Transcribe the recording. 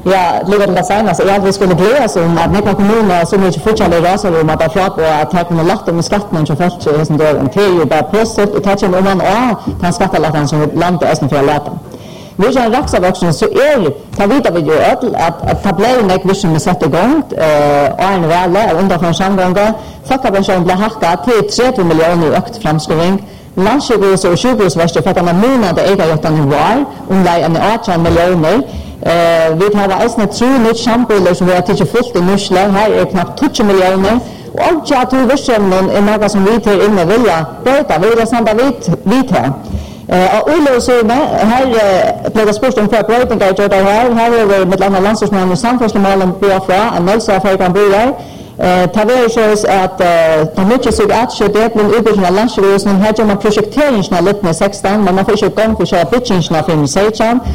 Ja, ligger det senast. Jag vi skulle glädjas om att några kommuner så mycket fortfarande rasar om att ha fått att ta kunna lagt om skatten som fällt i sån där en ju bara positivt och ta om man ta skattelatten som landet är för att lätta. Vi har raxavoksen så ta vita vi ju att tabellen är vision med sätta igång en väl under från samgångar fackpension blir hackat till 30 miljoner ökt framskrivning. Landsjukhus och sjukhusvärste för att man månade ägarjätten i var en 18 miljoner. Vi har alltså 3 nytt shampooer som vi har tagit fullt i Nusla. Här är knappt 20 miljoner. Och allt jag tror visionen är något som vi till inne vilja böta. Vi vill sända vit här. Och Ullåsöne, här blev det spurt om förbrötningar i det här. Här är vi med andra landstingsmannen och samfärslemålen BFA, en mälsafärg kan bo där. Taversjös att de mycket såg att det blir utbyggnaden av landsjukhus. Här gör man projekteringsna lite med 16, men man får inte igång för att köra pitchingsna för 16.